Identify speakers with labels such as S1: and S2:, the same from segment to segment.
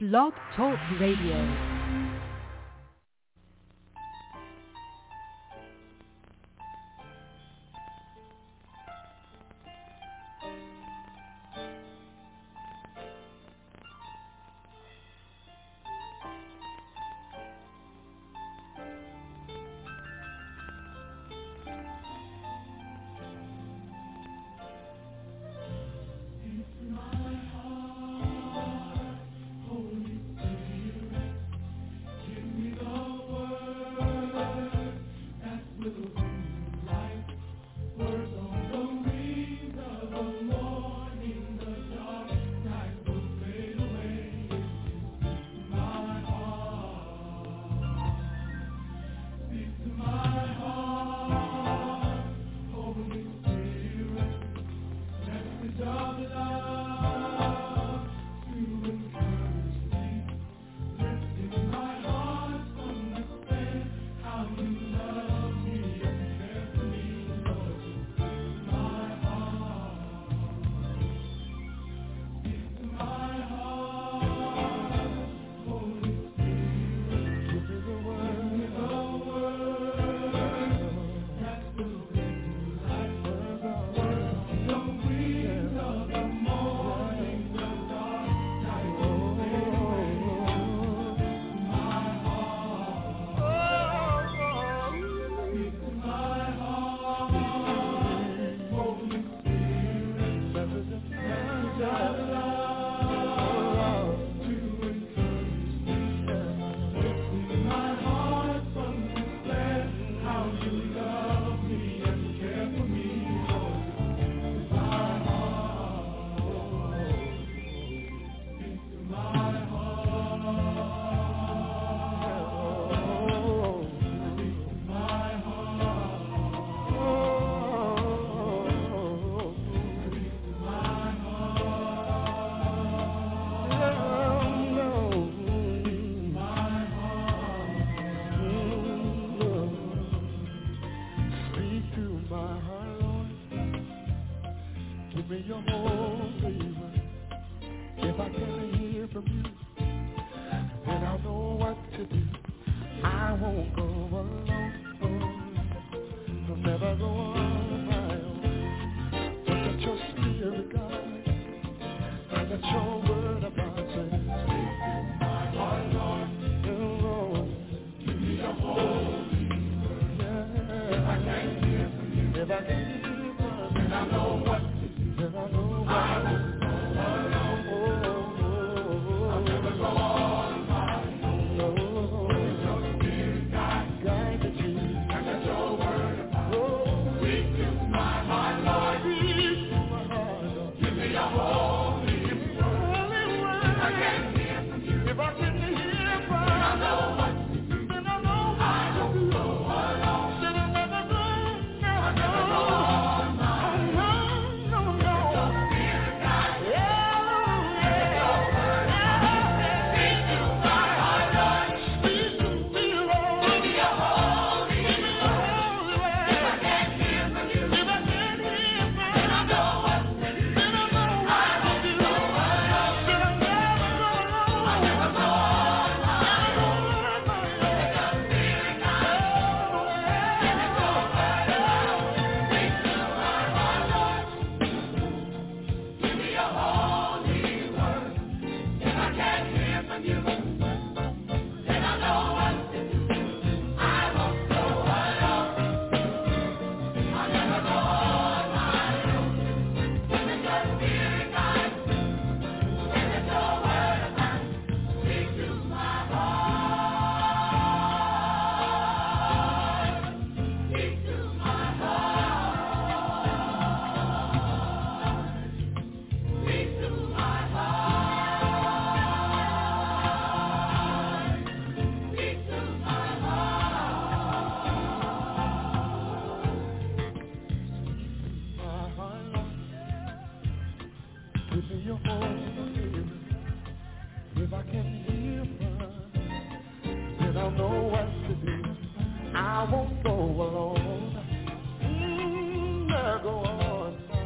S1: Blog Talk Radio.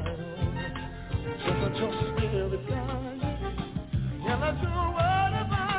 S2: Just spirit guide, and let your word abide.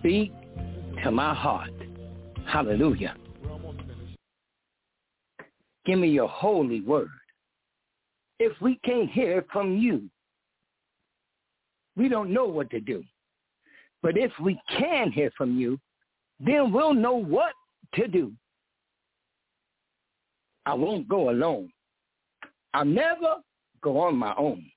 S1: Speak to my heart. Hallelujah. Give me your holy word. If we can't hear from you, we don't know what to do. But if we can hear from you, then we'll know what to do. I won't go alone. I'll never go on my own.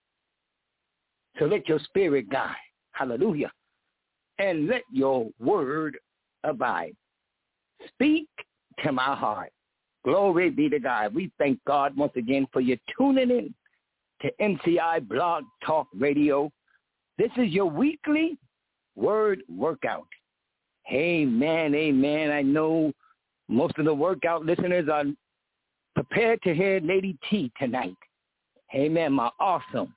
S1: So let your spirit guide. Hallelujah. And let your word abide. Speak to my heart. Glory be to God. We thank God once again for you tuning in to MCI Blog Talk Radio. This is your weekly word workout. Amen, amen. I know most of the workout listeners are prepared to hear Lady T tonight. Amen, my awesome,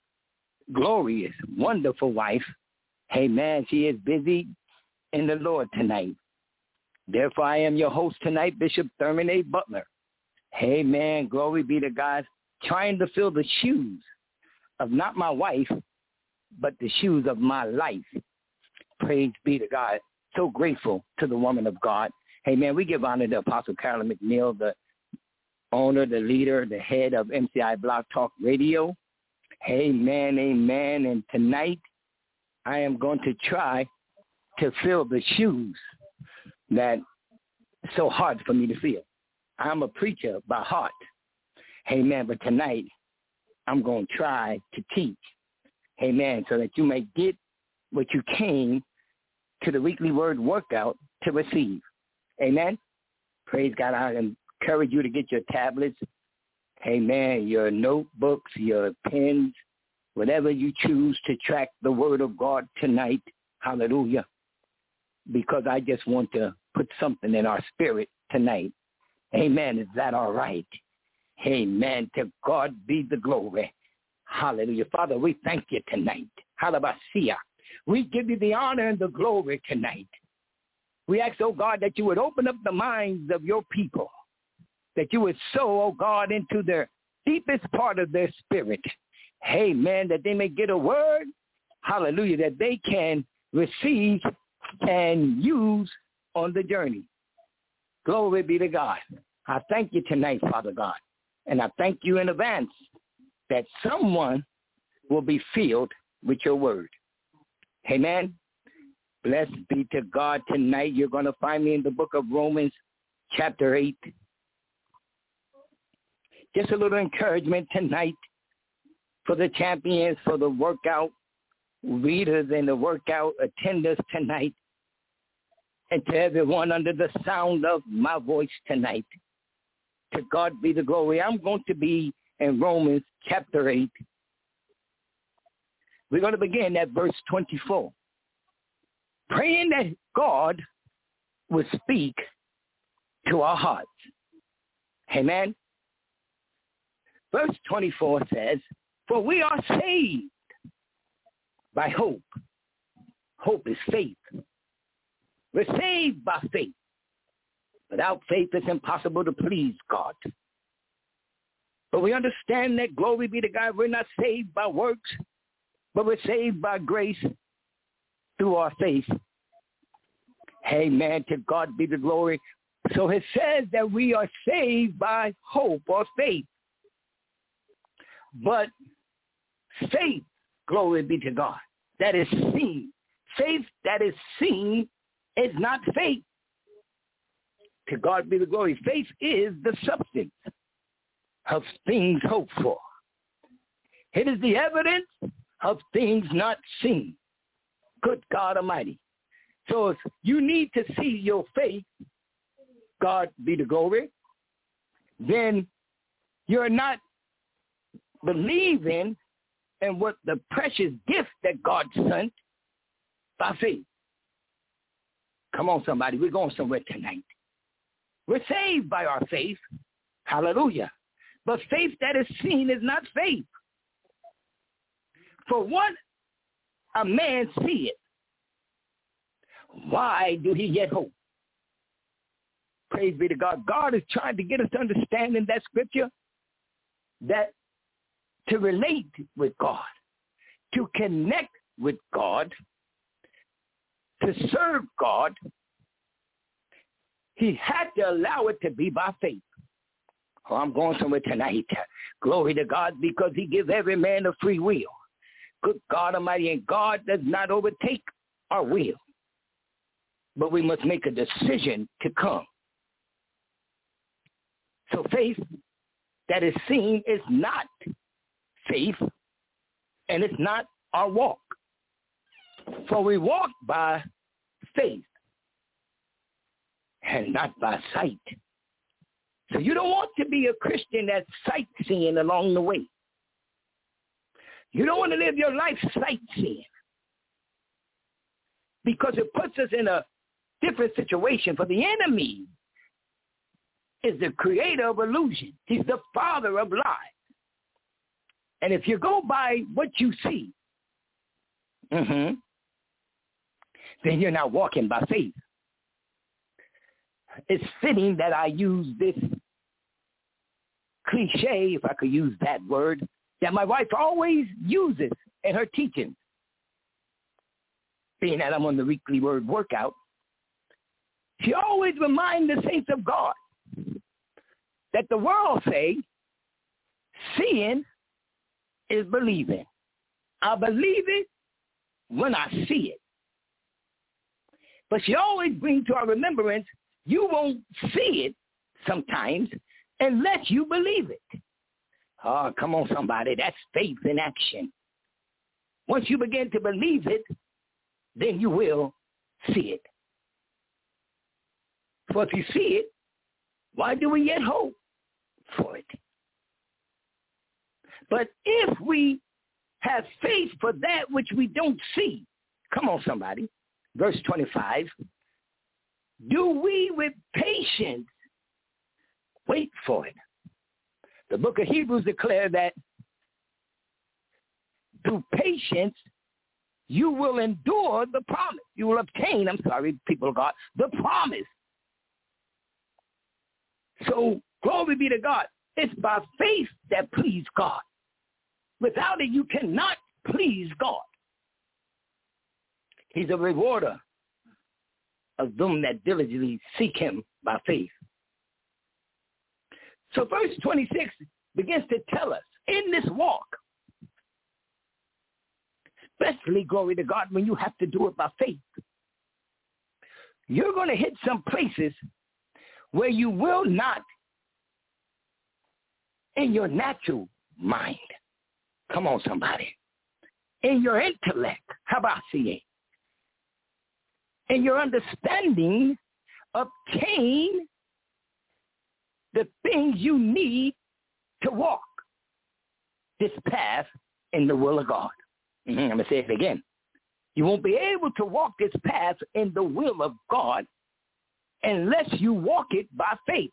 S1: glorious, wonderful wife. Amen, she is busy in the Lord tonight. Therefore, I am your host tonight, Bishop Thurman A. Butler. Amen, glory be to God. Trying to fill the shoes of not my wife, but the shoes of my life. Praise be to God. So grateful to the woman of God. Amen. We give honor to Apostle Carolyn McNeil, the owner, the leader, the head of MCI Blog Talk Radio. Amen, amen. And tonight, I am going to try to fill the shoes that are so hard for me to fill. I'm a preacher by heart. Amen. But tonight, I'm going to try to teach. Amen. So that you may get what you came to the weekly word workout to receive. Amen. Praise God. I encourage you to get your tablets. Amen. Your notebooks, your pens, whatever you choose to track the word of God tonight. Hallelujah. Because I just want to put something in our spirit tonight. Amen. Is that all right? Amen. To God be the glory. Hallelujah. Father, we thank you tonight. Hallelujah. We give you the honor and the glory tonight. We ask, oh God, that you would open up the minds of your people, that you would sow, oh God, into their deepest part of their spirit. Amen. That they may get a word, hallelujah, that they can receive and use on the journey. Glory be to God. I thank you tonight, Father God. And I thank you in advance that someone will be filled with your word. Amen. Blessed be to God tonight. You're going to find me in the book of Romans, chapter 8. Just a little encouragement tonight for the champions, for the workout readers and the workout attenders tonight, and to everyone under the sound of my voice tonight. To God be the glory. I'm going to be in Romans chapter 8. We're going to begin at verse 24. Praying that God would speak to our hearts. Amen. Verse 24 says, for we are saved by hope. Hope is faith. We're saved by faith. Without faith, it's impossible to please God. But we understand that, glory be to God, we're not saved by works, but we're saved by grace through our faith. Amen. To God be the glory. So it says that we are saved by hope or faith. But faith, glory be to God, that is seen. Faith that is seen is not faith. To God be the glory. Faith is the substance of things hoped for. It is the evidence of things not seen. Good God Almighty. So if you need to see your faith, God be the glory, then you're not believing in what the precious gift that God sent by faith. Come on, somebody. We're going somewhere tonight. We're saved by our faith. Hallelujah. But faith that is seen is not faith. For what a man seeth, why do he yet hope? Praise be to God. God is trying to get us to understand in that scripture that to relate with God, to connect with God, to to serve God, he had to allow it to be by faith. Oh, I'm going somewhere tonight. Glory to God, because he gives every man a free will. Good God Almighty, and God does not overtake our will. But we must make a decision to come. So faith that is seen is not faith, and it's not our walk. For we walk by faith and not by sight. So you don't want to be a Christian that's sightseeing along the way. You don't want to live your life sightseeing, because it puts us in a different situation. For the enemy is the creator of illusion. He's the father of lies. And if you go by what you see, then you're not walking by faith. It's fitting that I use this cliche, if I could use that word, that my wife always uses in her teachings. Being that I'm on the weekly word workout, she always reminds the saints of God that the world say, seeing is believing. I believe it when I see it. But she always brings to our remembrance, you won't see it sometimes unless you believe it. Oh, come on, somebody. That's faith in action. Once you begin to believe it, then you will see it. For if you see it, why do we yet hope for it? But if we have faith for that which we don't see, come on, somebody, verse 25, do we with patience wait for it? The book of Hebrews declares that through patience, you will endure the promise. You will obtain, people of God, the promise. So, glory be to God. It's by faith that please God. Without it, you cannot please God. He's a rewarder of them that diligently seek him by faith. So verse 26 begins to tell us, in this walk, especially, glory to God, when you have to do it by faith, you're going to hit some places where you will not, in your natural mind, come on, somebody, in your intellect, how about seeing, in your understanding, obtain the things you need to walk this path in the will of God. I'm going to say it again. You won't be able to walk this path in the will of God unless you walk it by faith.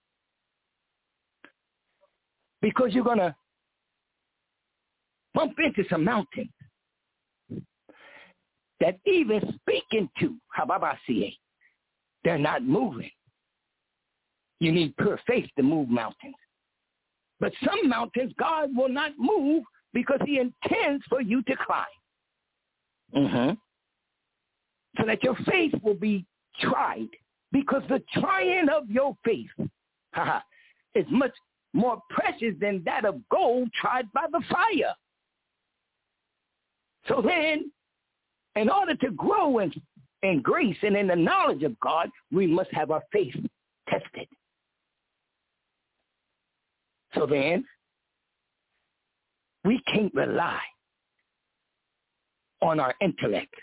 S1: Because you're going to bump into some mountains that even speaking to, Hababasiye, they're not moving. You need pure faith to move mountains. But some mountains God will not move because he intends for you to climb. So that your faith will be tried. Because the trying of your faith is much more precious than that of gold tried by the fire. So then, in order to grow in grace and in the knowledge of God, we must have our faith tested. So then, we can't rely on our intellect.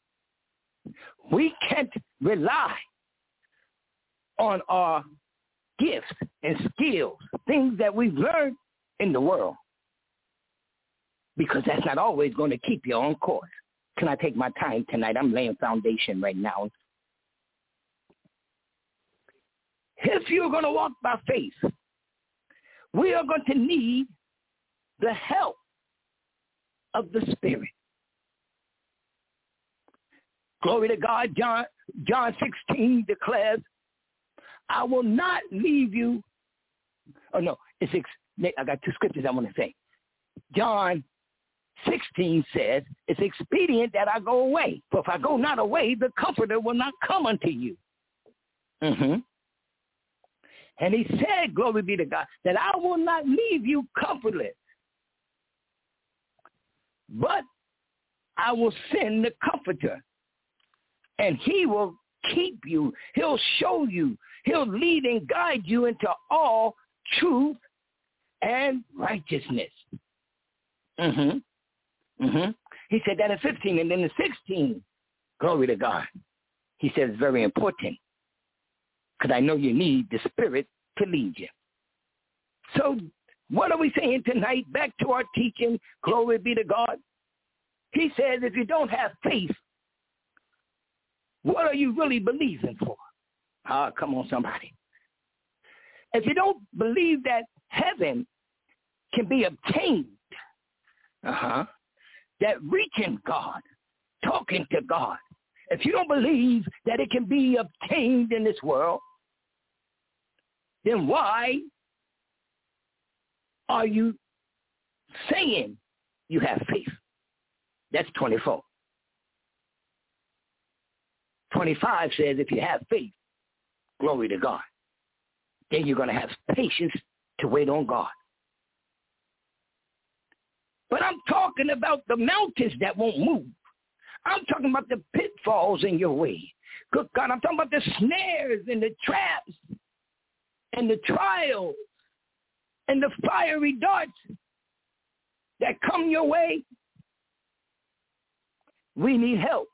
S1: We can't rely on our gifts and skills, things that we've learned in the world, because that's not always going to keep you on course. Can I take my time tonight? I'm laying foundation right now. If you're going to walk by faith, we are going to need the help of the Spirit. Glory to God. John 16 declares, I will not leave you. Oh, no, I got two scriptures I want to say. John 16 says, it's expedient that I go away. For if I go not away, the Comforter will not come unto you. And he said, glory be to God, that I will not leave you comfortless, but I will send the Comforter, and he will keep you. He'll show you. He'll lead and guide you into all truth and righteousness. He said that in 15, and then in 16, glory to God, he said it's very important, because I know you need the Spirit to lead you. So what are we saying tonight? Back to our teaching, glory be to God. He says if you don't have faith, what are you really believing for? Come on, somebody. If you don't believe that heaven can be obtained, that reaching God, talking to God, if you don't believe that it can be obtained in this world, then why are you saying you have faith? That's 24. 25 says if you have faith, glory to God, then you're going to have patience to wait on God. But I'm talking about the mountains that won't move. I'm talking about the pitfalls in your way. Good God, I'm talking about the snares and the traps and the trials and the fiery darts that come your way. We need help.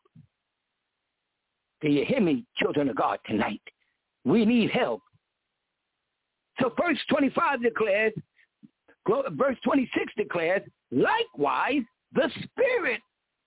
S1: Do you hear me, children of God, tonight? We need help. So verse 25 declares, verse 26 declares, likewise, the Spirit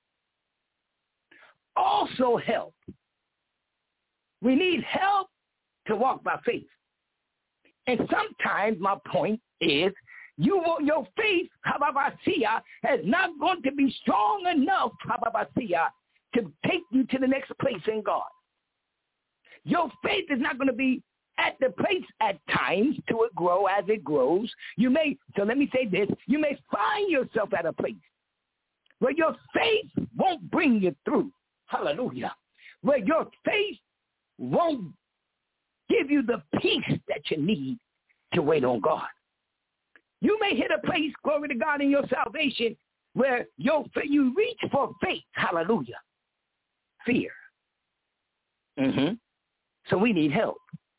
S1: also help. We need help to walk by faith. And sometimes my point is, your faith, is not going to be strong enough, to take you to the next place in God. Your faith is not going to be at the place at times to it grow as it grows. So let me say this, you may find yourself at a place where your faith won't bring you through. Hallelujah. Where your faith won't give you the peace that you need to wait on God. You may hit a place, glory to God, in your salvation where you reach for faith. Hallelujah. Fear. So we need help.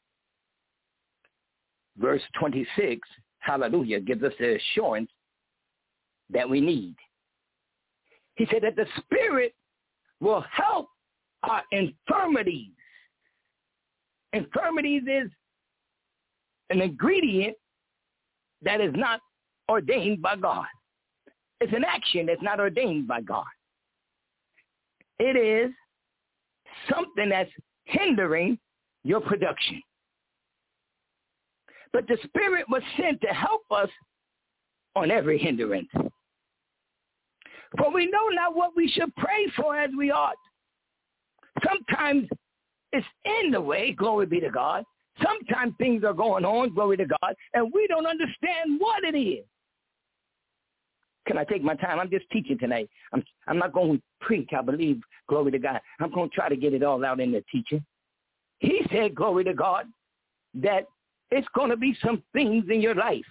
S1: Verse 26, hallelujah, gives us the assurance that we need. He said that the Spirit will help our infirmities. Infirmities is an ingredient that is not ordained by God. It's an action that's not ordained by God. It is something that's hindering your production. But the Spirit was sent to help us on every hindrance. For we know not what we should pray for as we ought. Sometimes it's in the way, glory be to God. Sometimes things are going on, glory to God, and we don't understand what it is. Can I take my time? I'm just teaching tonight. I'm not going to preach, I believe, glory to God. I'm going to try to get it all out in the teaching. He said, glory to God, that it's going to be some things in your life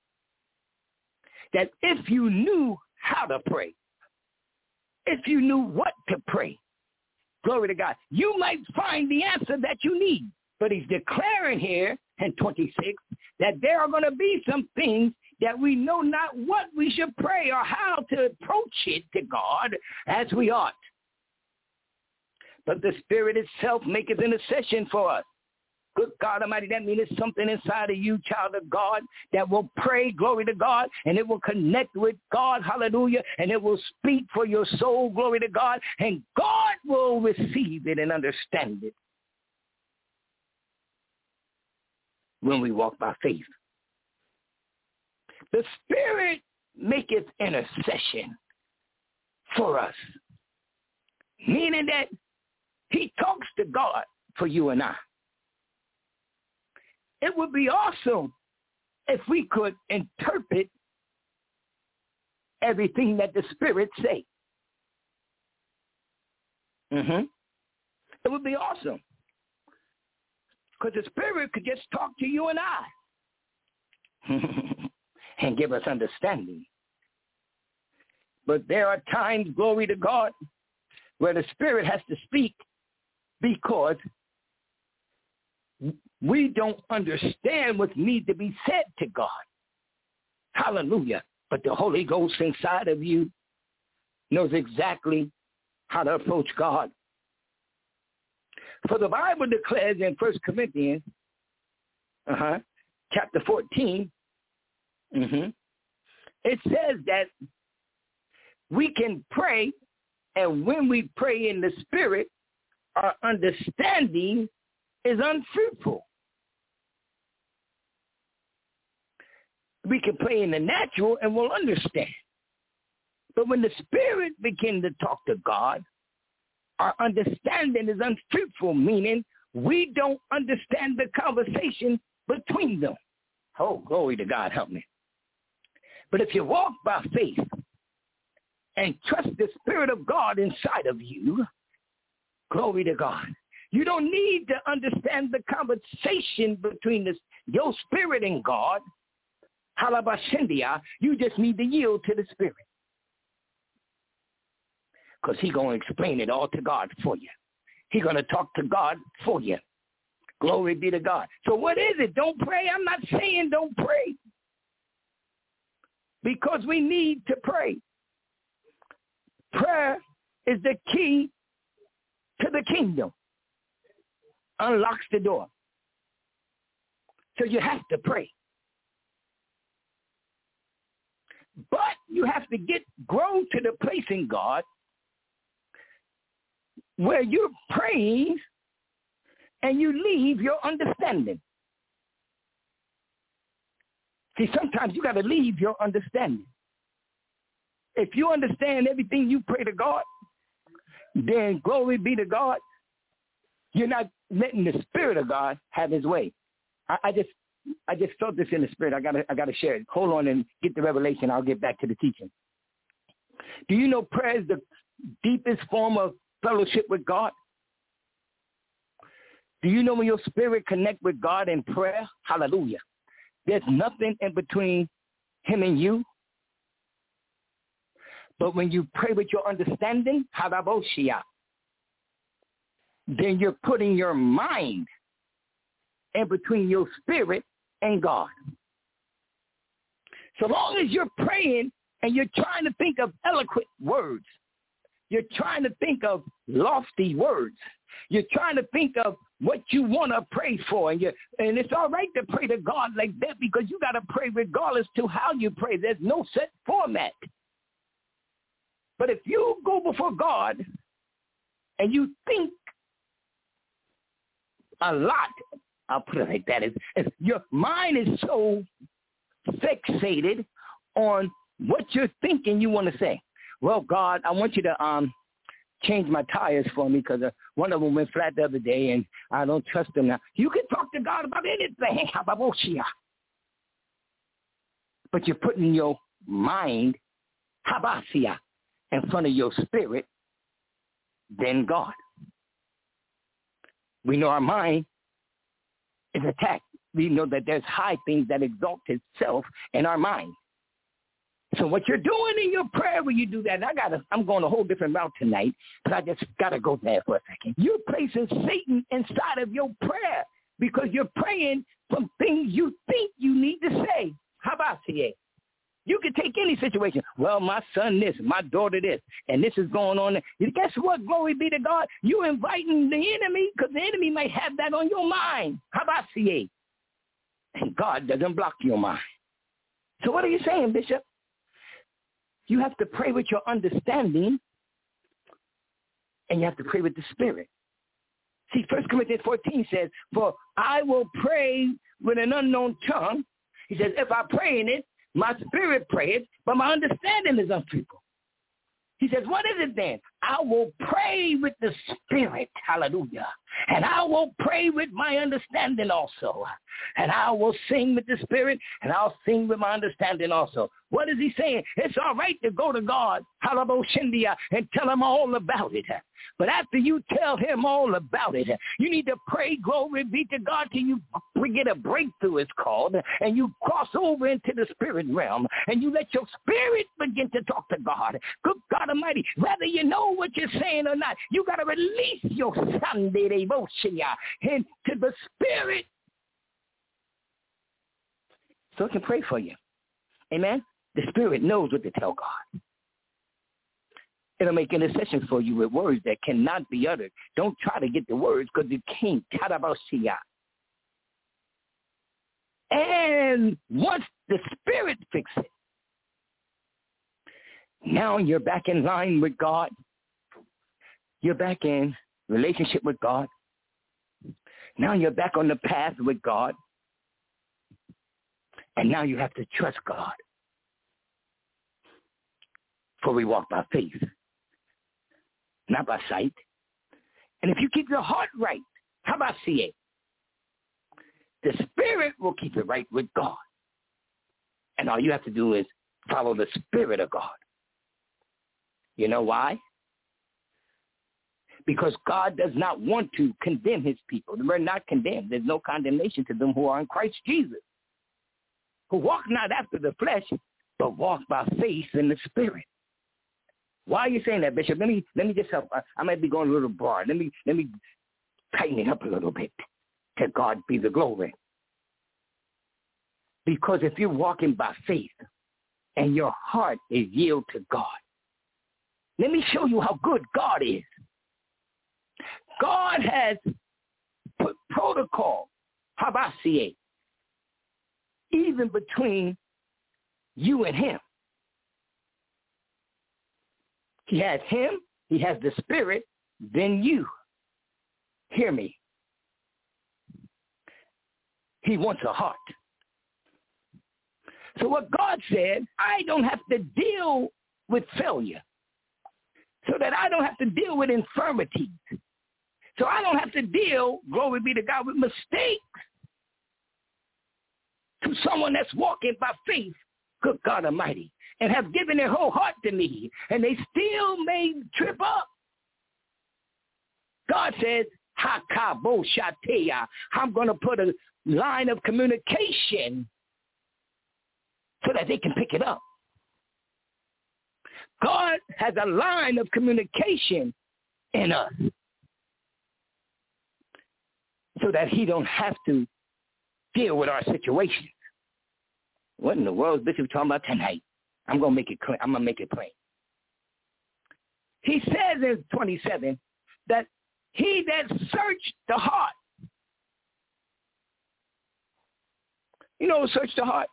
S1: that if you knew how to pray, if you knew what to pray, glory to God, you might find the answer that you need. But he's declaring here in 26 that there are going to be some things that we know not what we should pray or how to approach it to God as we ought. But the Spirit itself maketh intercession for us. Good God Almighty, that means it's something inside of you, child of God, that will pray, glory to God, and it will connect with God, hallelujah, and it will speak for your soul, glory to God, and God will receive it and understand it when we walk by faith. The Spirit maketh intercession for us, meaning that he talks to God for you and I. It would be awesome if we could interpret everything that the Spirit say. It would be awesome. Because the Spirit could just talk to you and I and give us understanding. But there are times, glory to God, where the Spirit has to speak because we don't understand what needs to be said to God. Hallelujah. But the Holy Ghost inside of you knows exactly how to approach God. For the Bible declares in 1 Corinthians chapter 14, it says that we can pray, and when we pray in the Spirit, our understanding is unfruitful. We can pray in the natural and we'll understand. But when the Spirit begins to talk to God, our understanding is unfruitful, meaning we don't understand the conversation between them. Oh, glory to God, help me. But if you walk by faith and trust the Spirit of God inside of you, glory to God, you don't need to understand the conversation between your spirit and God. Halabashindia, you just need to yield to the Spirit. Because he's going to explain it all to God for you. He's going to talk to God for you. Glory be to God. So what is it? Don't pray. I'm not saying don't pray. Because we need to pray. Prayer is the key to the kingdom. Unlocks the door. So you have to pray. But you have to grow to the place in God where you're praying and you leave your understanding. See, sometimes you got to leave your understanding. If you understand everything you pray to God, then glory be to God, you're not letting the Spirit of God have his way. I just felt this in the Spirit. I gotta share it. Hold on and get the revelation. I'll get back to the teaching. Do you know prayer is the deepest form of fellowship with God? Do you know when your spirit connect with God in prayer? Hallelujah. There's nothing in between him and you. But when you pray with your understanding, halaboshia, then you're putting your mind in between your spirit and God. So long as you're praying and you're trying to think of eloquent words, you're trying to think of lofty words, you're trying to think of what you want to pray for, and it's all right to pray to God like that because you got to pray regardless to how you pray. There's no set format. But if you go before God and you think a lot, I'll put it like that, if your mind is so fixated on what you're thinking you want to say. Well, God, I want you to change my tires for me because one of them went flat the other day and I don't trust them now. You can talk to God about anything. But you're putting your mind, habasia, in front of your spirit, then God. We know our mind is attacked. We know that there's high things that exalt itself in our mind. So what you're doing in your prayer when you do that, I'm going a whole different route tonight, but I just got to go there for a second. You're placing Satan inside of your prayer because you're praying from things you think you need to say. How about it? You can take any situation. Well, my son this, my daughter this, and this is going on. Guess what? Glory be to God. You're inviting the enemy because the enemy might have that on your mind. How about it? And God doesn't block your mind. So what are you saying, Bishop? You have to pray with your understanding, and you have to pray with the Spirit. See, 1 Corinthians 14 says, for I will pray with an unknown tongue. He says, if I pray in it, my spirit prays, but my understanding is unfruitful. He says, what is it then? I will pray with the Spirit, hallelujah. And I will pray with my understanding also. And I will sing with the Spirit, and I'll sing with my understanding also. What is he saying? It's all right to go to God, hallelujah, and tell him all about it. But after you tell him all about it, you need to pray, glory be to God, till you get a breakthrough, it's called, and you cross over into the spirit realm, and you let your spirit begin to talk to God. Good God Almighty, whether you know what you're saying or not, you got to release your Sunday devotion into the spirit so it can pray for you. Amen? The spirit knows what to tell God. It'll make intercession for you with words that cannot be uttered. Don't try to get the words because you can't. And once the spirit fixes it, now you're back in line with God. You're back in relationship with God. Now you're back on the path with God. And now you have to trust God. For we walk by faith, not by sight. And if you keep your heart right, how about CA? The spirit will keep it right with God. And all you have to do is follow the Spirit of God. You know why? Because God does not want to condemn his people. We're not condemned. There's no condemnation to them who are in Christ Jesus, who walk not after the flesh, but walk by faith in the Spirit. Why are you saying that, Bishop? Let me just help. I might be going a little broad. Let me tighten it up a little bit. To God be the glory. Because if you're walking by faith and your heart is yielded to God, let me show you how good God is. God has put protocol, Habasiye, even between you and him. He has him, he has the Spirit, then you. Hear me. He wants a heart. So what God said, I don't have to deal with failure, so that I don't have to deal with infirmities. So I don't have to deal, glory be to God, with mistakes to someone that's walking by faith, good God Almighty, and have given their whole heart to me, and they still may trip up. God says, Hakabo Shateya, I'm going to put a line of communication so that they can pick it up. God has a line of communication in us so that he don't have to deal with our situation. What in the world is Bishop talking about tonight? I'm going to make it clear. I'm going to make it plain. He says in 27 that he that searched the heart. You know, search the heart.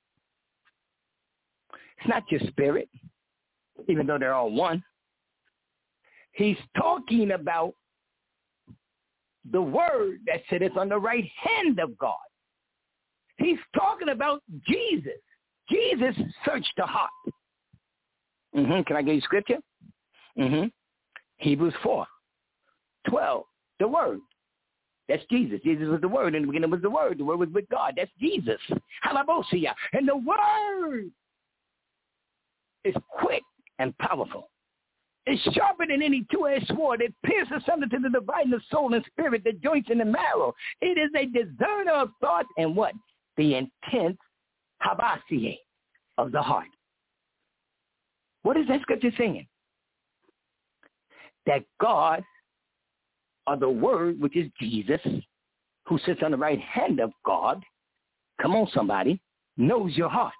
S1: It's not your spirit, even though they're all one. He's talking about the word that sitteth on the right hand of God. He's talking about Jesus. Jesus searched the heart. Can I give you scripture? Hebrews 4:12. The word. That's Jesus. Jesus was the word. In the beginning was the word. The word was with God. That's Jesus. Halabosia. And the word is quick and powerful. It's sharper than any two-edged sword. It pierces asunder to the dividing of soul and spirit, the joints and the marrow. It is a discerner of thoughts and what? The intent, habasiye, of the heart. What is that scripture saying? That God, or the word, which is Jesus, who sits on the right hand of God, come on somebody, knows your heart.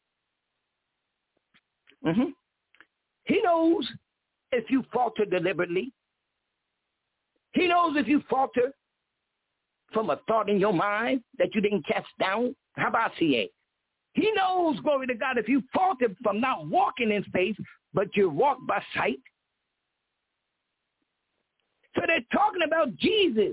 S1: He knows if you falter deliberately. He knows if you falter from a thought in your mind that you didn't cast down. How about CA? He knows, glory to God, if you falter from not walking in faith, but you walk by sight. So they're talking about Jesus.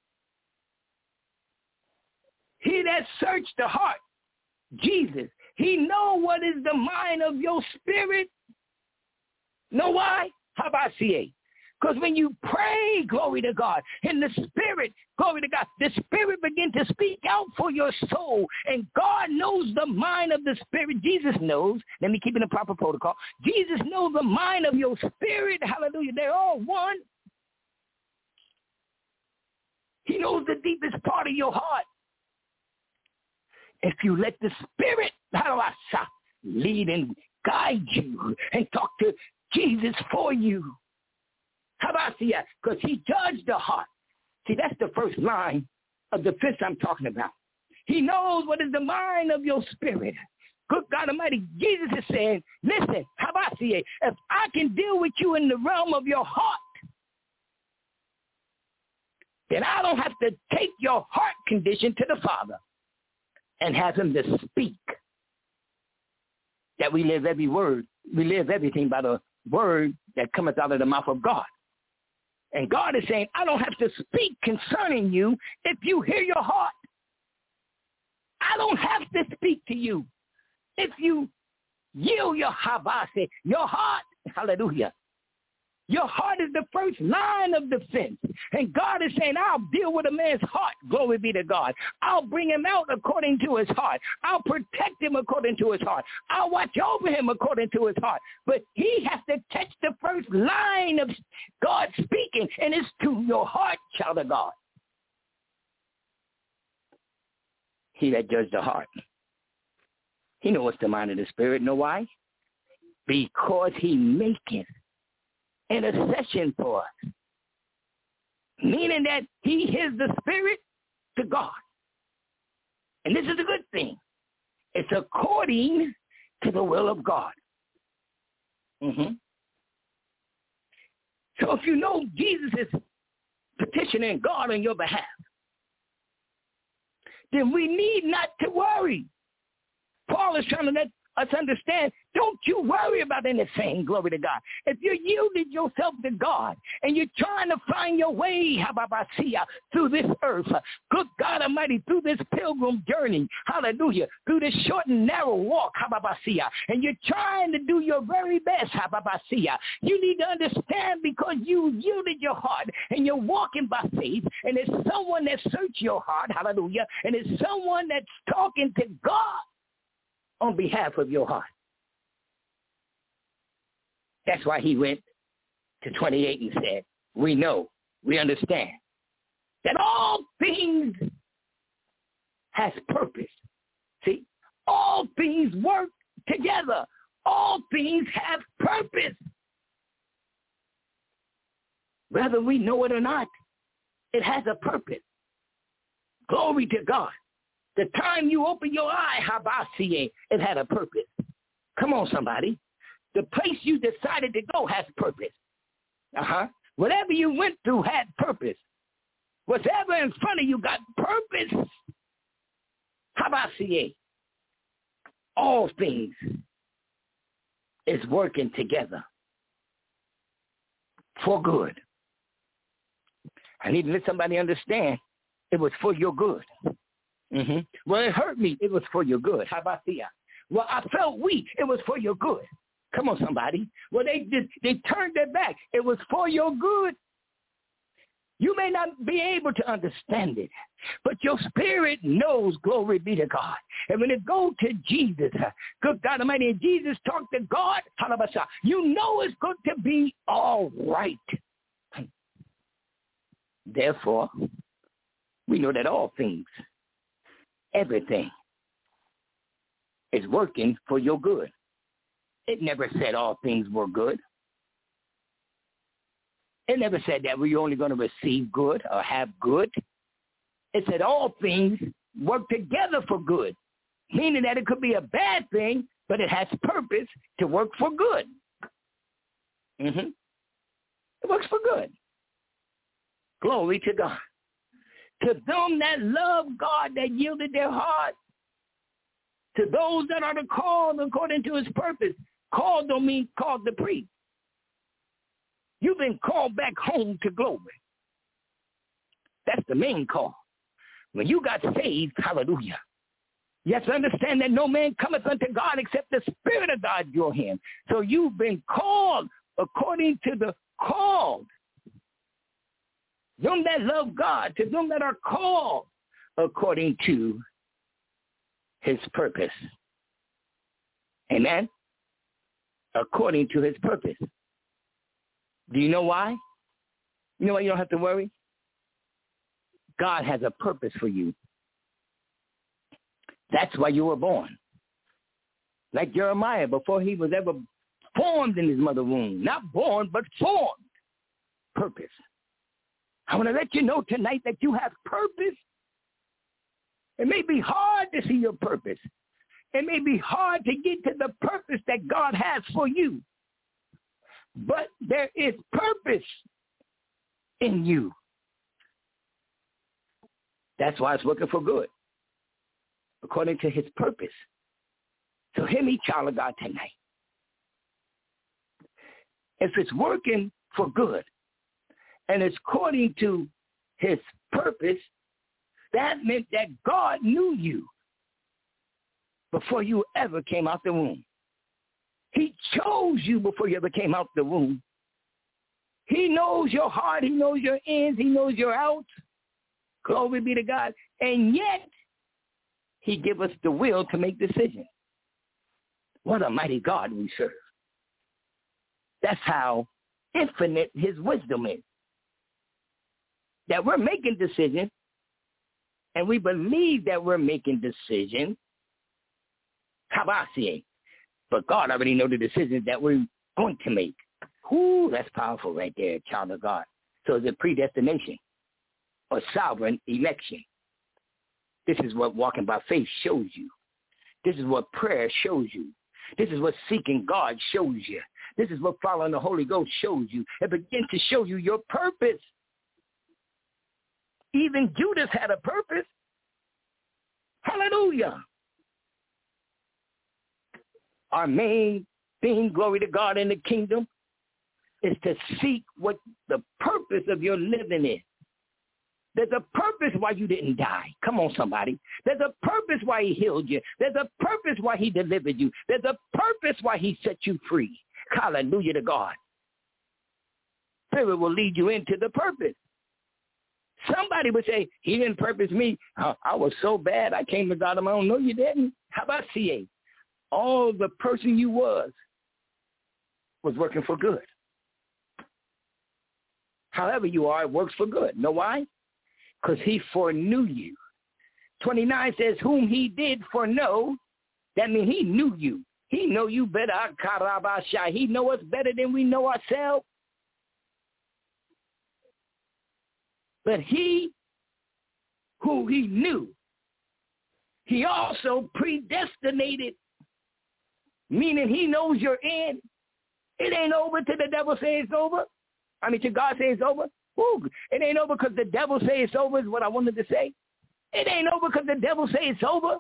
S1: He that searched the heart, Jesus. He know what is the mind of your spirit. Know why? How about CA? Because when you pray, glory to God, in the Spirit, glory to God, the Spirit begin to speak out for your soul. And God knows the mind of the Spirit. Jesus knows. Let me keep it in the proper protocol. Jesus knows the mind of your spirit. Hallelujah. They're all one. He knows the deepest part of your heart. If you let the Spirit, lead and guide you and talk to Jesus for you. How about that? Because he judged the heart. See, that's the first line of defense I'm talking about. He knows what is the mind of your spirit. Good God Almighty, Jesus is saying, listen, how about that? If I can deal with you in the realm of your heart, then I don't have to take your heart condition to the Father and have him to speak. That we live every word. We live everything by the word that cometh out of the mouth of God. And God is saying, I don't have to speak concerning you if you hear your heart. I don't have to speak to you if you yield your habase, your heart. Hallelujah. Your heart is the first line of defense. And God is saying, I'll deal with a man's heart. Glory be to God. I'll bring him out according to his heart. I'll protect him according to his heart. I'll watch over him according to his heart. But he has to catch the first line of God speaking, and it's to your heart, child of God. He that judged the heart. He knows the mind of the Spirit. Know why? Because he maketh intercession for us, meaning that he hears the Spirit to God. And this is a good thing. It's according to the will of God. So if you know Jesus is petitioning God on your behalf, then we need not to worry. Paul is trying to let us understand, don't you worry about anything, glory to God. If you yielded yourself to God and you're trying to find your way, through this earth, good God Almighty, through this pilgrim journey, hallelujah, through this short and narrow walk, and you're trying to do your very best, you need to understand, because you yielded your heart and you're walking by faith, and it's someone that searched your heart, hallelujah, and it's someone that's talking to God on behalf of your heart. That's why he went to 28 and said, we know, we understand that all things has purpose. See, all things work together. All things have purpose. Whether we know it or not, it has a purpose. Glory to God. The time you open your eye, it had a purpose. Come on, somebody. The place you decided to go has purpose. Whatever you went through had purpose. Whatever in front of you got purpose. All things is working together for good. I need to let somebody understand it was for your good. Well, it hurt me. It was for your good. Well, I felt weak. It was for your good. Come on, somebody. Well, they turned their back. It was for your good. You may not be able to understand it, but your spirit knows, glory be to God. And when it goes to Jesus, good God Almighty, and Jesus talked to God, you know it's going to be all right. Therefore, we know that all things, everything is working for your good. It never said all things were good. It never said that we're only going to receive good or have good. It said all things work together for good, meaning that it could be a bad thing, but it has purpose to work for good. It works for good. Glory to God. To them that love God, that yielded their heart. To those that are called according to his purpose. Called don't mean called to preach. You've been called back home to glory. That's the main call. When you got saved, hallelujah, you have to understand that no man cometh unto God except the Spirit of God draw him. So you've been called according to the called. Them that love God, to them that are called according to his purpose. Amen? According to his purpose. Do you know why? You know why you don't have to worry? God has a purpose for you. That's why you were born. Like Jeremiah, before he was ever formed in his mother's womb. Not born, but formed. Purpose. I want to let you know tonight that you have purpose. It may be hard to see your purpose. It may be hard to get to the purpose that God has for you. But there is purpose in you. That's why it's working for good. According to his purpose. So hear me, child of God, tonight. If it's working for good, and it's according to his purpose, that meant that God knew you before you ever came out the womb. He chose you before you ever came out the womb. He knows your heart. He knows your ins. He knows your outs. Glory be to God. And yet, he give us the will to make decisions. What a mighty God we serve. That's how infinite his wisdom is. That we're making decisions, and we believe that we're making decisions. Kabasi. But God already knows the decisions that we're going to make. Ooh, that's powerful right there, child of God. So it's a predestination or sovereign election. This is what walking by faith shows you. This is what prayer shows you. This is what seeking God shows you. This is what following the Holy Ghost shows you. It begins to show you your purpose. Even Judas had a purpose. Hallelujah. Our main thing, glory to God, in the kingdom is to seek what the purpose of your living is. There's a purpose why you didn't die. Come on, somebody. There's a purpose why he healed you. There's a purpose why he delivered you. There's a purpose why he set you free. Hallelujah to God. Spirit will lead you into the purpose. Somebody would say, he didn't purpose me. I was so bad I came out of my own. No, you didn't. How about CA? All the person you was working for good. However you are, it works for good. Know why? Because he foreknew you. 29 says, whom he did foreknow, that means he knew you. He know you better. He know us better than we know ourselves. But he, who he knew, he also predestinated, meaning he knows your end. It ain't over till the devil says it's over. I mean, till God says it's over. Woo. It ain't over because the devil says it's over is what I wanted to say. It ain't over because the devil says it's over.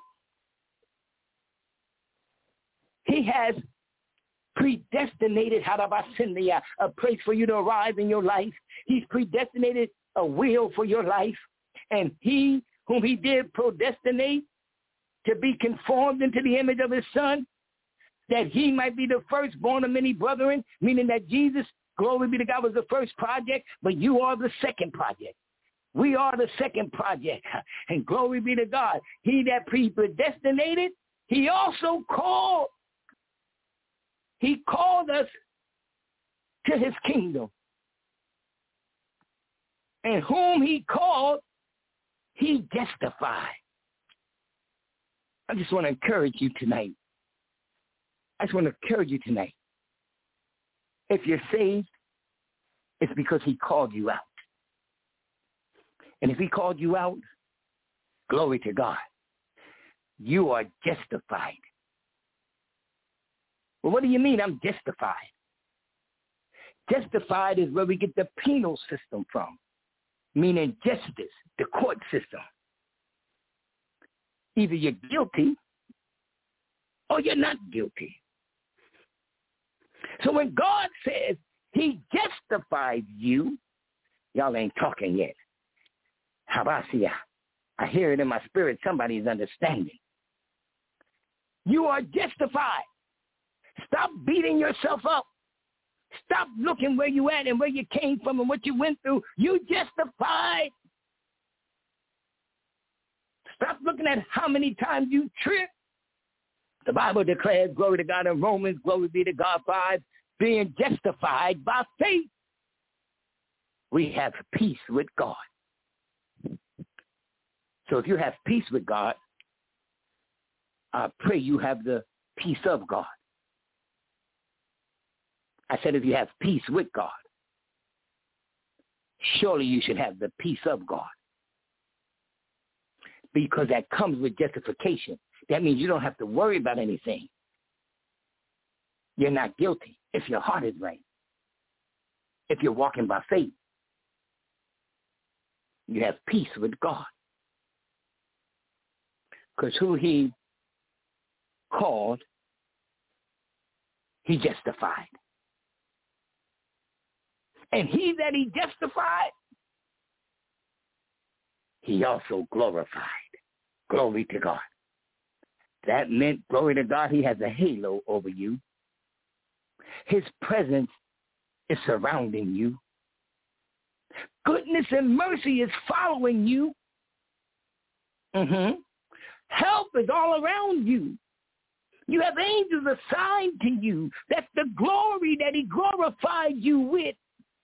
S1: He has predestinated a place for you to arrive in your life. He's predestinated a will for your life. And he, whom he did predestinate to be conformed into the image of his son, that he might be the firstborn of many brethren, meaning that Jesus, glory be to God, was the first project, but you are the second project. We are the second project. And glory be to God. He that predestinated, he also called. He called us to his kingdom. And whom he called, he justified. I just want to encourage you tonight. If you're saved, it's because he called you out. And if he called you out, glory to God, you are justified. Well, what do you mean I'm justified? Justified is where we get the penal system from, meaning justice, the court system. Either you're guilty or you're not guilty. So when God says he justified you, y'all ain't talking yet. Habasia. I hear it in my spirit. Somebody's understanding. You are justified. Stop beating yourself up. Stop looking where you at and where you came from and what you went through. You justified. Stop looking at how many times you tripped. The Bible declares, glory to God in Romans, glory be to God 5, being justified by faith. We have peace with God. So if you have peace with God, I pray you have the peace of God. I said if you have peace with God, surely you should have the peace of God. Because that comes with justification. That means you don't have to worry about anything. You're not guilty if your heart is right. If you're walking by faith, you have peace with God. Because who he called, he justified. And he that he justified, he also glorified. Glory to God. That meant, glory to God, he has a halo over you. His presence is surrounding you. Goodness and mercy is following you. Help is all around you. You have angels assigned to you. That's the glory that he glorified you with.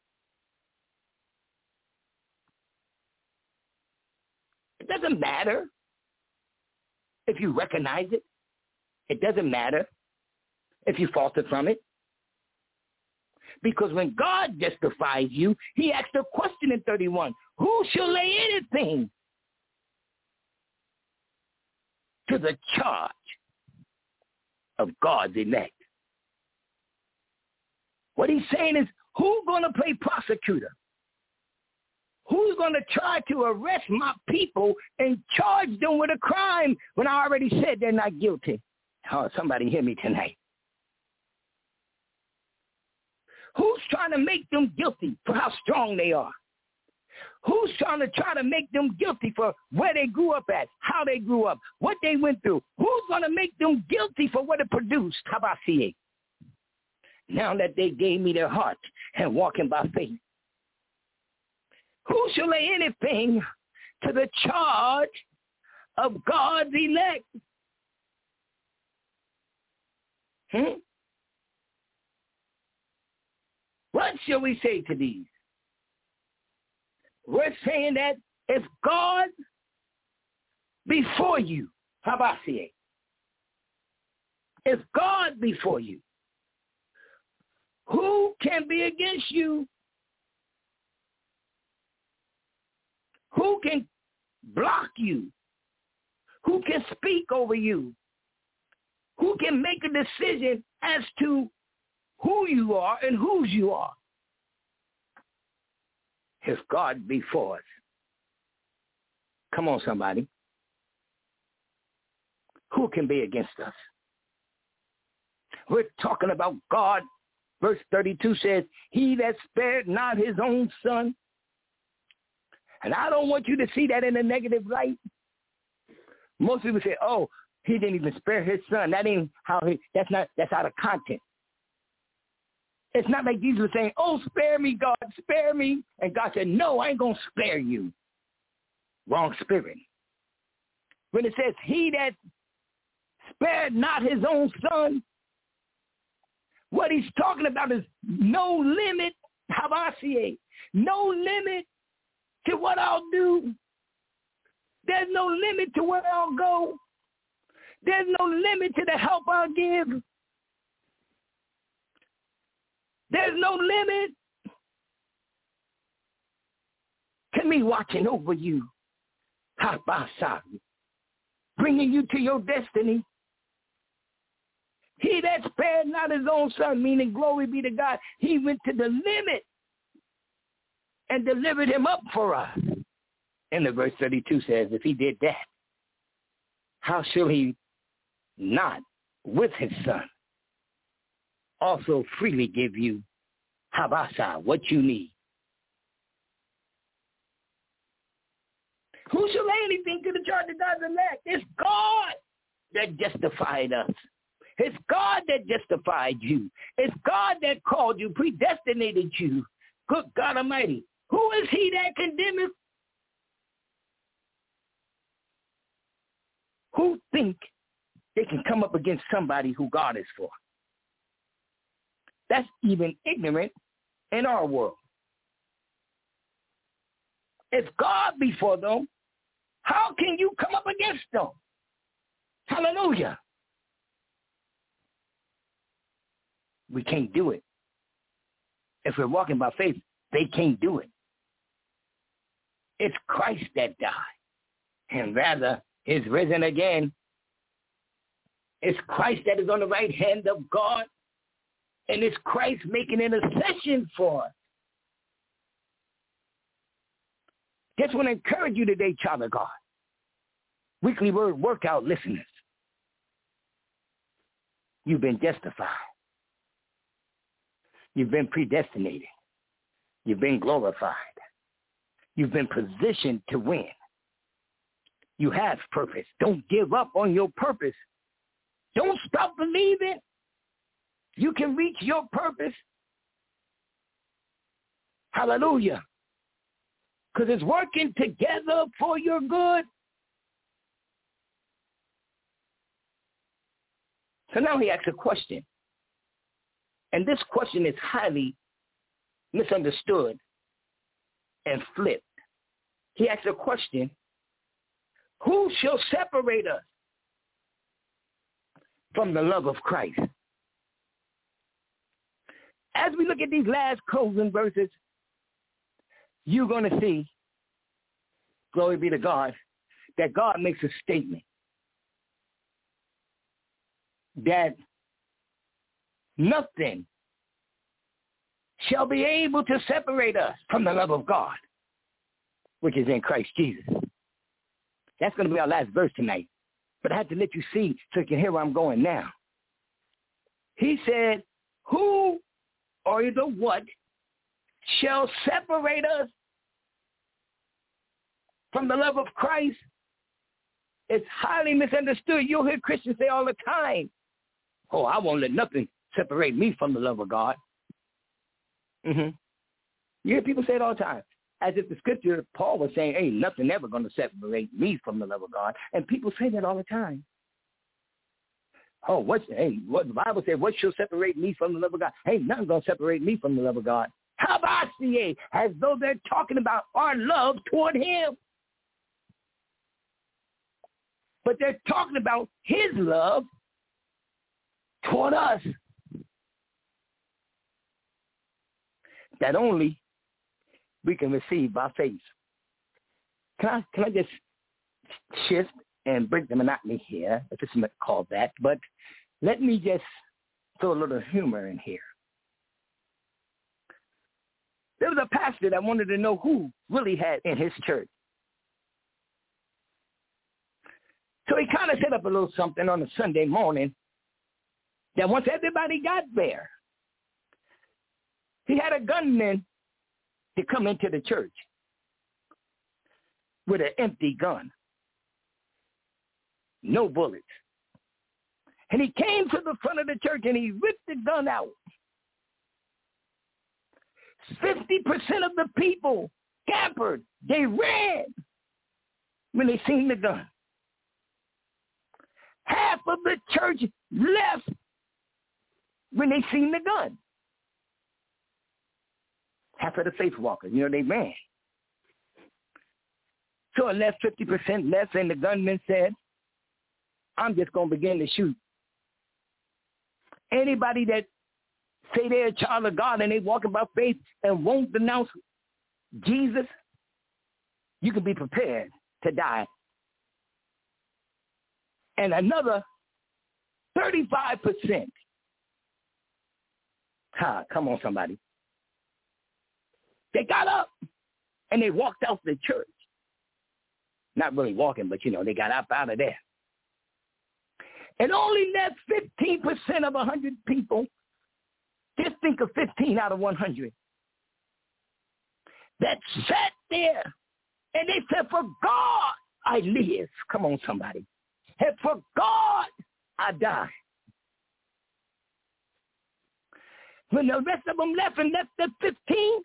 S1: It doesn't matter if you recognize it. It doesn't matter if you falter from it. Because when God justifies you, he asked a question in 31. Who shall lay anything to the charge of God's elect? What he's saying is, who's going to play prosecutor? Who's going to try to arrest my people and charge them with a crime when I already said they're not guilty? Oh, somebody hear me tonight. Who's trying to make them guilty for how strong they are? Who's trying to make them guilty for where they grew up at, how they grew up, what they went through? Who's going to make them guilty for what it produced? How about it? Now that they gave me their heart and walking by faith. Who shall lay anything to the charge of God's elect? What shall we say to these? We're saying that if God before you, how about it? If God before you, who can be against you? Who can block you? Who can speak over you? Who can make a decision as to who you are and whose you are? If God be for us. Come on, somebody. Who can be against us? We're talking about God. Verse 32 says, he that spared not his own son. And I don't want you to see that in a negative light. Most people say, oh, he didn't even spare his son. That ain't how that's out of context. It's not like Jesus was saying, oh, spare me, God, spare me. And God said, no, I ain't going to spare you. Wrong spirit. When it says he that spared not his own son, what he's talking about is no limit, Havasiye, no limit to what I'll do. There's no limit to where I'll go. There's no limit to the help I'll give. There's no limit to me watching over you, Habasa, bringing you to your destiny. He that spared not his own son, meaning glory be to God, he went to the limit and delivered him up for us. And the verse 32 says, if he did that, how shall he not with his son also freely give you, Habasa, what you need? Who shall lay anything to the charge of God's elect? It's God that justified us. It's God that justified you. It's God that called you, predestinated you. Good God Almighty. Who is he that condemneth? Who think they can come up against somebody who God is for? That's even ignorant in our world. If God be for them, how can you come up against them? Hallelujah. We can't do it. If we're walking by faith, they can't do it. It's Christ that died, and rather is risen again. It's Christ that is on the right hand of God, and it's Christ making intercession for us. Just want to encourage you today, child of God. Weekly Word Workout listeners. You've been justified. You've been predestinated. You've been glorified. You've been positioned to win. You have purpose. Don't give up on your purpose. Don't stop believing. You can reach your purpose. Hallelujah. Because it's working together for your good. So now he asks a question. And this question is highly misunderstood and flipped. He asks a question, who shall separate us from the love of Christ? As we look at these last closing verses, you're going to see, glory be to God, that God makes a statement that nothing shall be able to separate us from the love of God, which is in Christ Jesus. That's going to be our last verse tonight. But I have to let you see so you can hear where I'm going now. He said, who or the what shall separate us from the love of Christ? It's highly misunderstood. You'll hear Christians say all the time, oh, I won't let nothing separate me from the love of God. You hear people say it all the time, as if the scripture, Paul was saying, ain't nothing ever going to separate me from the love of God. And people say that all the time. Oh, what the Bible said, what shall separate me from the love of God? Ain't nothing going to separate me from the love of God. Habasie, as though they're talking about our love toward him. But they're talking about his love toward us. That only we can receive by faith. Can I just shift and break the monotony here, if it's called that, but let me just throw a little humor in here. There was a pastor that wanted to know who really had in his church. So he kind of set up a little something on a Sunday morning that once everybody got there, he had a gunman to come into the church with an empty gun. No bullets. And he came to the front of the church and he ripped the gun out. 50% of the people scampered. They ran when they seen the gun. Half of the church left when they seen the gun. Half of the faith walkers, they ran. So it left 50% left, and the gunman said, I'm just going to begin to shoot. Anybody that say they're a child of God and they walking by faith and won't denounce Jesus, you can be prepared to die. And another 35%. Come on, somebody. They got up and they walked out the church. Not really walking, but, they got up out of there. And only left 15% of 100 people. Just think of 15 out of 100 that sat there and they said, for God I live. Come on, somebody. And for God I die. When the rest of them left and left at 15,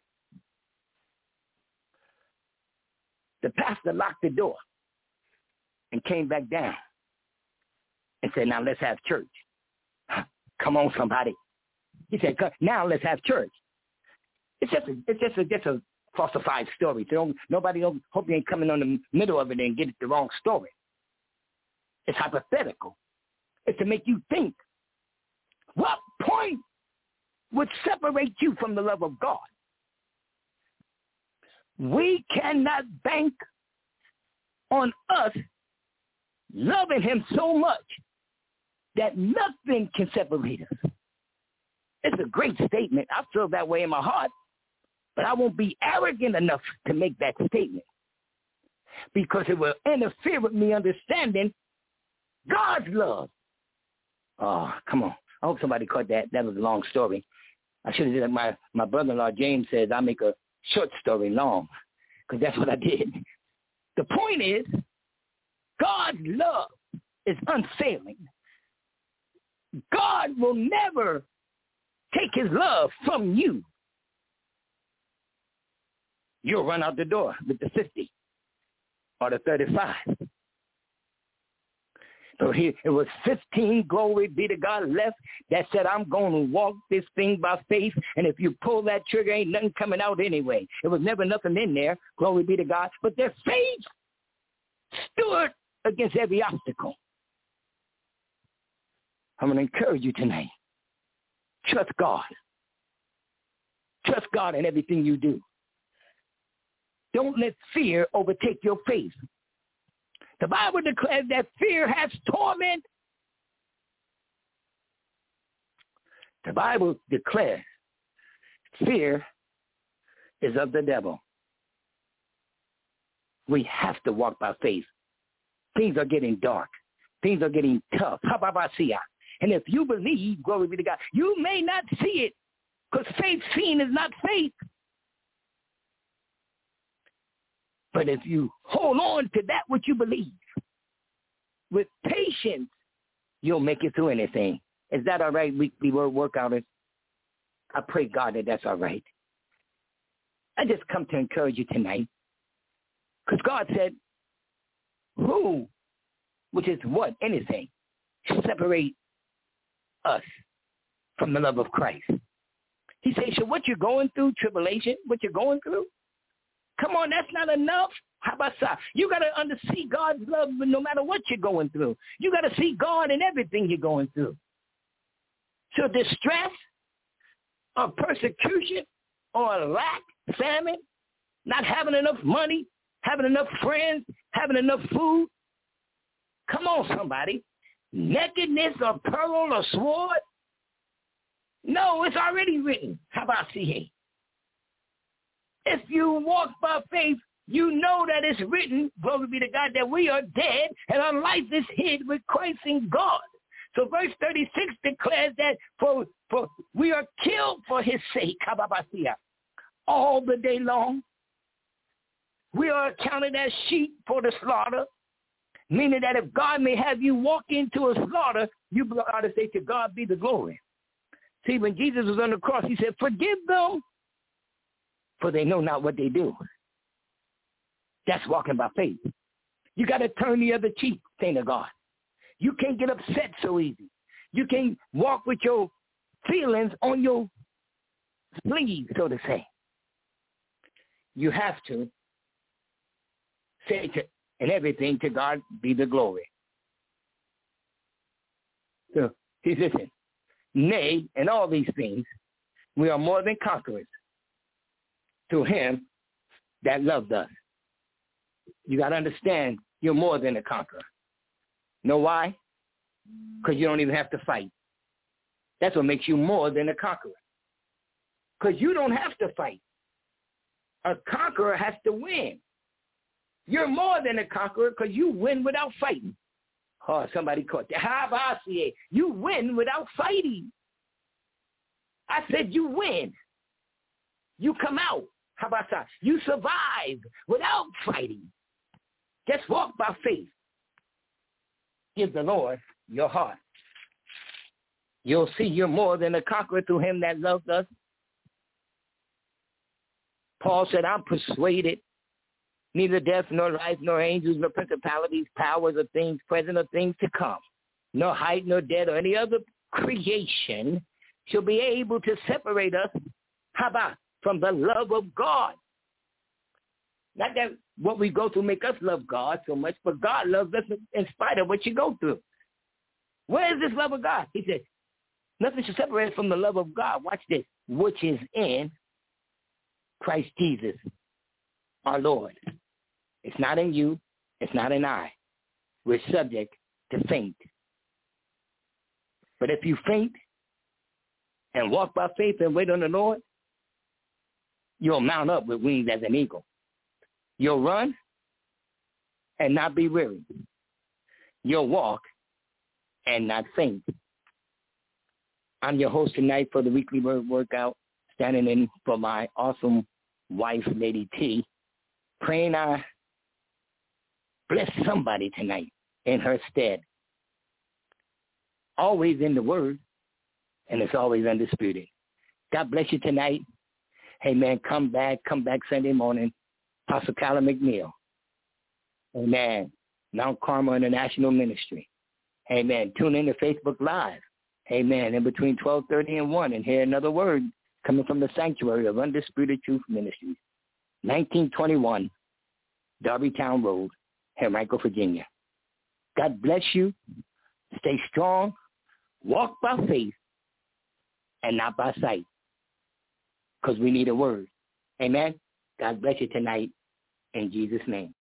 S1: the pastor locked the door and came back down and said, now let's have church. Come on, somebody. He said, now let's have church. It's just a falsified story. So nobody hope you ain't coming on the middle of it and get it the wrong story. It's hypothetical. It's to make you think. What point would separate you from the love of God? We cannot bank on us loving him so much that nothing can separate us. It's a great statement. I feel that way in my heart, but I won't be arrogant enough to make that statement because it will interfere with me understanding God's love. Oh, come on. I hope somebody caught that. That was a long story. I should have did it. My brother-in-law, James, says I make a short story long because that's what I did. The point is, God's love is unfailing. God will never take his love from you. You'll run out the door with the 50 or the 35. So here it was 15, glory be to God, left that said, I'm going to walk this thing by faith. And if you pull that trigger, ain't nothing coming out anyway. It was never nothing in there, glory be to God. But their faith stood against every obstacle. I'm going to encourage you tonight. Trust God. Trust God in everything you do. Don't let fear overtake your faith. The Bible declares that fear has torment. The Bible declares fear is of the devil. We have to walk by faith. Things are getting dark. Things are getting tough. And if you believe, glory be to God, you may not see it because faith seen is not faith. But if you hold on to that which you believe, with patience, you'll make it through anything. Is that all right, weekly word workouters? I pray, God, that that's all right. I just come to encourage you tonight. Because God said, who, which is what, anything, separate us from the love of Christ? He says, so what you're going through, tribulation, what you're going through, come on, that's not enough. How about that? You got to see God's love no matter what you're going through. You got to see God in everything you're going through. So distress or persecution or lack, famine, not having enough money, having enough friends, having enough food. Come on, somebody. Nakedness or peril or sword. No, it's already written. How about CA? If you walk by faith, you know that it's written, glory be to God, that we are dead and our life is hid with Christ in God. So verse 36 declares that for we are killed for his sake, all the day long. We are accounted as sheep for the slaughter, meaning that if God may have you walk into a slaughter, you ought to say, to God be the glory. See, when Jesus was on the cross, he said, forgive them, for they know not what they do. That's walking by faith. You got to turn the other cheek, saint of God. You can't get upset so easy. You can't walk with your feelings on your sleeve, so to say. You have to say to and everything, to God be the glory. So he says, nay, in all these things, we are more than conquerors through him that loved us. You got to understand you're more than a conqueror. Know why? Because you don't even have to fight. That's what makes you more than a conqueror. Because you don't have to fight. A conqueror has to win. You're more than a conqueror because you win without fighting. Oh, somebody caught that. How about I? You win without fighting. I said you win. You come out. How about that? You survive without fighting. Just walk by faith. Give the Lord your heart. You'll see you're more than a conqueror through him that loved us. Paul said, I'm persuaded neither death nor life nor angels nor principalities, powers or things present or things to come, nor height nor depth or any other creation shall be able to separate us, how about, from the love of God. Not that what we go through make us love God so much, but God loves us in spite of what you go through. Where is this love of God? He said, nothing shall separate us from the love of God. Watch this, which is in Christ Jesus, our Lord. It's not in you. It's not in I. We're subject to faint. But if you faint and walk by faith and wait on the Lord, you'll mount up with wings as an eagle. You'll run and not be weary. You'll walk and not faint. I'm your host tonight for the weekly word workout, standing in for my awesome wife, Lady T, praying I bless somebody tonight in her stead. Always in the word, and it's always undisputed. God bless you tonight. Hey, man, come back Sunday morning. Apostle Callum McNeil. Amen. Mount Carmel International Ministry. Amen. Tune in to Facebook Live. Amen. In between 12:30 and 1 and hear another word coming from the sanctuary of Undisputed Truth Ministries. 1921 Darbytown Road, Henrico, Virginia. God bless you. Stay strong. Walk by faith and not by sight, because we need a word. Amen. God bless you tonight in Jesus' name.